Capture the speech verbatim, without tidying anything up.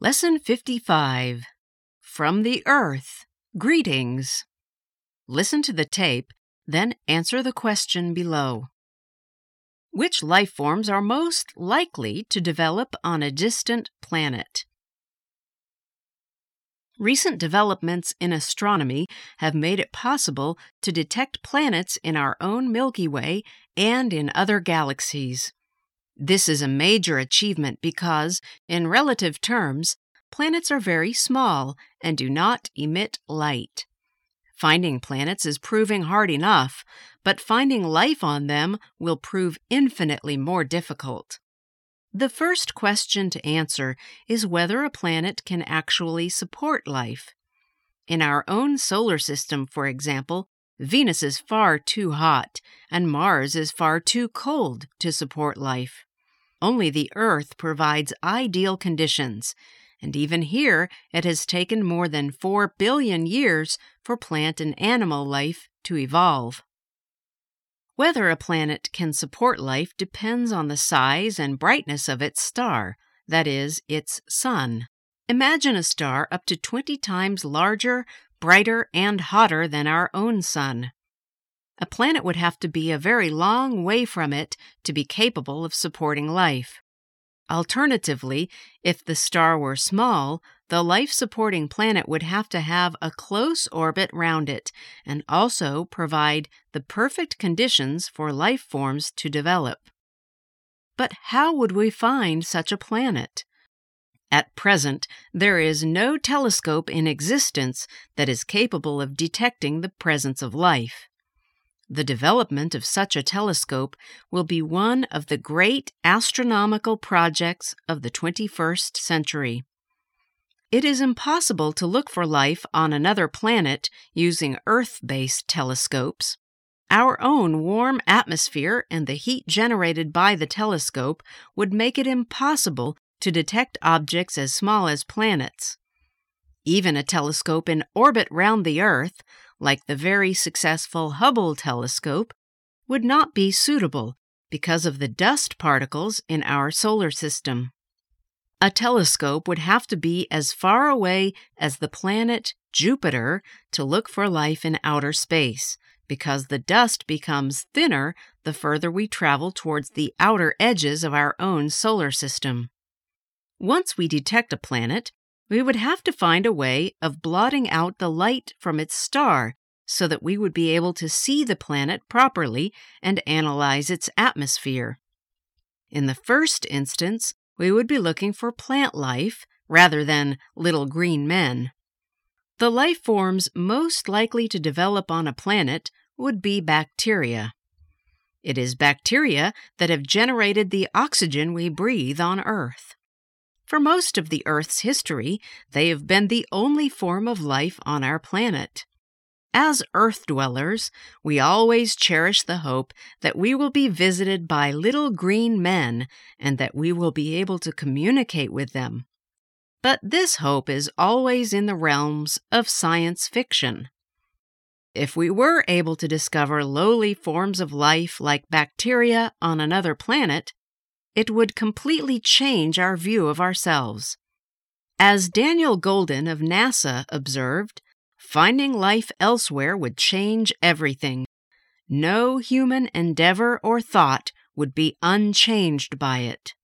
Lesson fifty-five. From the Earth. Greetings. Listen to the tape, then answer the question below. Which life forms are most likely to develop on a distant planet? Recent developments in astronomy have made it possible to detect planets in our own Milky Way and in other galaxies. This is a major achievement because, in relative terms, planets are very small and do not emit light. Finding planets is proving hard enough, but finding life on them will prove infinitely more difficult. The first question to answer is whether a planet can actually support life. In our own solar system, for example, Venus is far too hot and Mars is far too cold to support life. Only the Earth provides ideal conditions, and even here it has taken more than four billion years for plant and animal life to evolve. Whether a planet can support life depends on the size and brightness of its star, that is, its sun. Imagine a star up to twenty times larger, brighter, and hotter than our own sun. A planet would have to be a very long way from it to be capable of supporting life. Alternatively, if the star were small, the life-supporting planet would have to have a close orbit round it and also provide the perfect conditions for life forms to develop. But how would we find such a planet? At present, there is no telescope in existence that is capable of detecting the presence of life. The development of such a telescope will be one of the great astronomical projects of the twenty-first century. It is impossible to look for life on another planet using Earth-based telescopes. Our own warm atmosphere and the heat generated by the telescope would make it impossible to detect objects as small as planets. Even a telescope in orbit round the Earth, like the very successful Hubble telescope, would not be suitable because of the dust particles in our solar system. A telescope would have to be as far away as the planet Jupiter to look for life in outer space, because the dust becomes thinner the further we travel towards the outer edges of our own solar system. Once we detect a planet, we would have to find a way of blotting out the light from its star so that we would be able to see the planet properly and analyze its atmosphere. In the first instance, we would be looking for plant life rather than little green men. The life forms most likely to develop on a planet would be bacteria. It is bacteria that have generated the oxygen we breathe on Earth. For most of the Earth's history, they have been the only form of life on our planet. As Earth dwellers, we always cherish the hope that we will be visited by little green men and that we will be able to communicate with them. But this hope is always in the realms of science fiction. If we were able to discover lowly forms of life like bacteria on another planet, it would completely change our view of ourselves. As Daniel Goldin of NASA observed, finding life elsewhere would change everything. No human endeavor or thought would be unchanged by it.